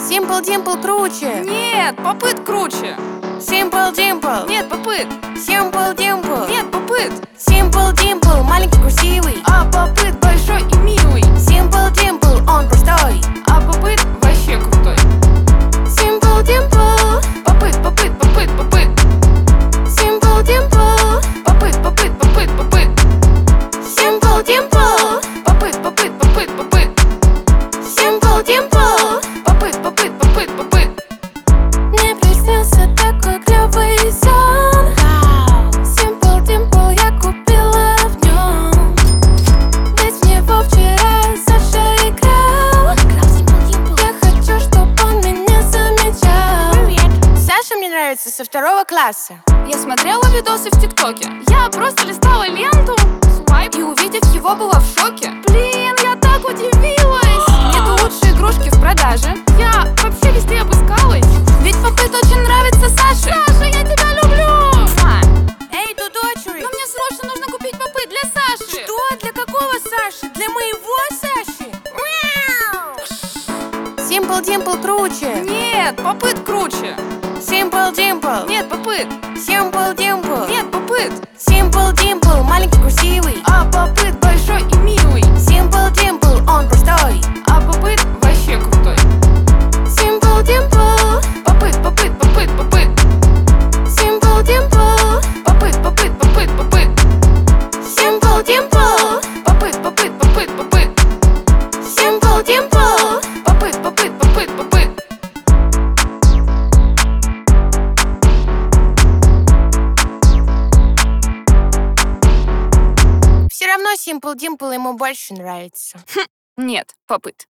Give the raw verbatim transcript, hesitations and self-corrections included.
Simple Dimple круче. Нет, попыт круче. Simple Dimple. Нет, попыт. Simple Dimple. Нет, попыт. Simple Dimple маленький красивый, а попыт большой и милый. Simple Dimple он простой, а попыт вообще крутой. Simple Dimple. Попыт, попыт, попыт, попыт. Simple Dimple. Попыт, попыт, попыт, попыт. Simple Dimple. Попыт, попыт, попыт, попыт. Simple Dimple. Попыт, попыт, попыт, попыт. Мне приснился такой клёвый сон. Simple Dimple я купила в нем, ведь в него вчера Саша играл. Я хочу, чтоб он меня замечал. Саша мне нравится со второго класса. Я смотрела видосы в ТикТоке. Я просто листала ленту, свайп, И увидев его, была в шоке. блин, я так удивилась. Нету лучшей игрушки в продаже. Я вообще везде обыскалась. Ведь попыт очень нравится Саше. Саша, я тебя люблю. Муа. Эй, дудочери, Но мне срочно нужно купить попыт для Саши. что? Для какого Саши? Для моего Саши? Simple Dimple круче. Нет, попыт круче. Simple Dimple. Нет, попыт. Simple Dimple. Нет, попыт. Simple Dimple маленький красивый, а попыт большой и милый. Simple Dimple он простой, а попыт вообще крутой. Simple Dimple. Попыт, попыт, попыт, попыт. Simple Dimple. Попыт, попыт, попыт, попыт. Simple Dimple. Попыт, попыт, попыт, попыт. Simple Dimple. Попыт, попыт, попыт, попыт. Все равно Simple Dimple ему больше нравится. Нет, попыт.